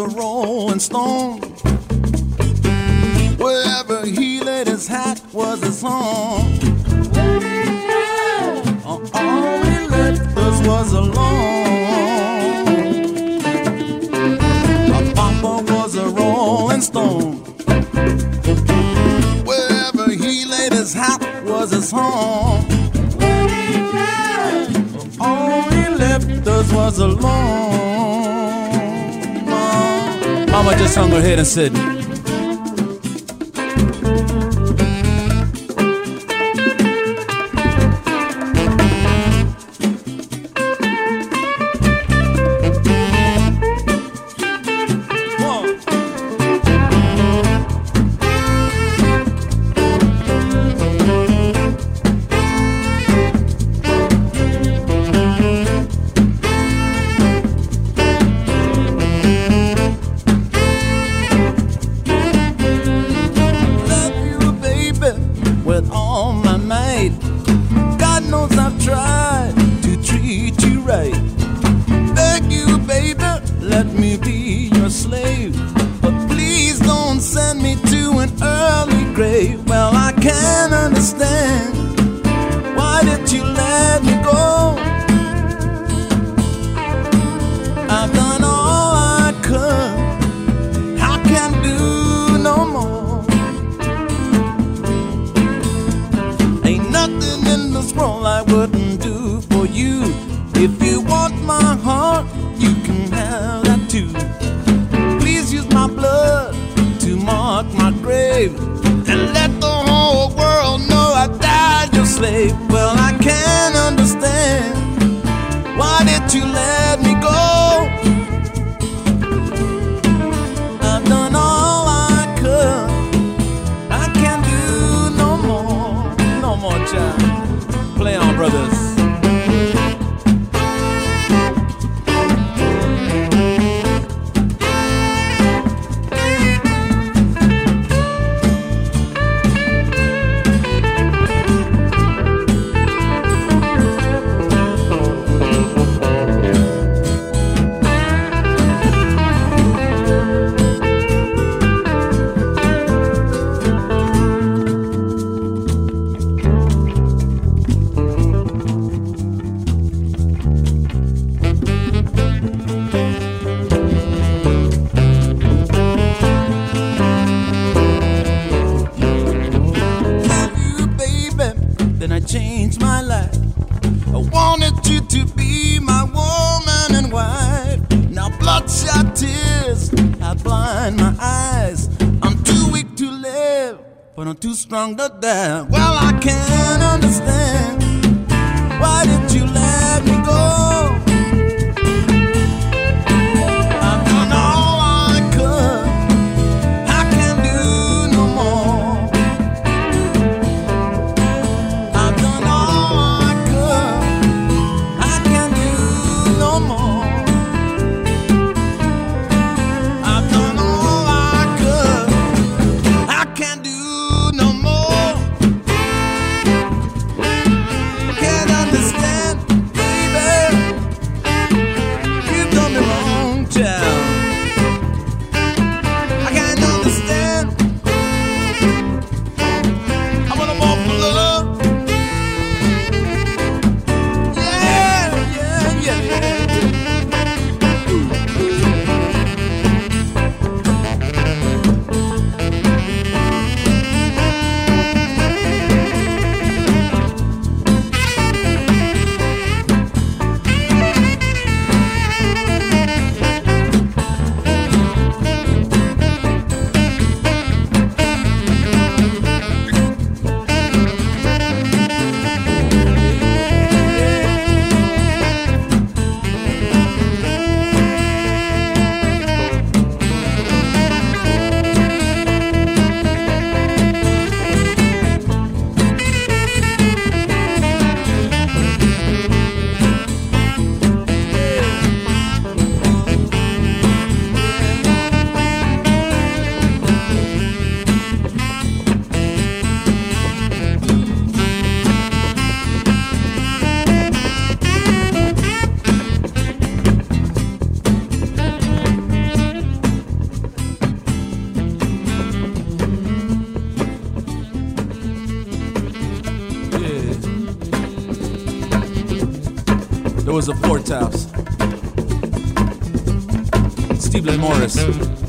a rolling stone. Wherever he laid his hat was his home. All he left us was alone. My papa was a rolling stone. Wherever he laid his hat was his home. All he left us was alone. Mama just hung her head and said, strong to die. Well, I can't understand. Why did you let me go? I've done all I could. I can't do no more. I've done all I could. I can't do no more. I've done all I could. I can't do no more. It was a Fort House. Steve Len Morris.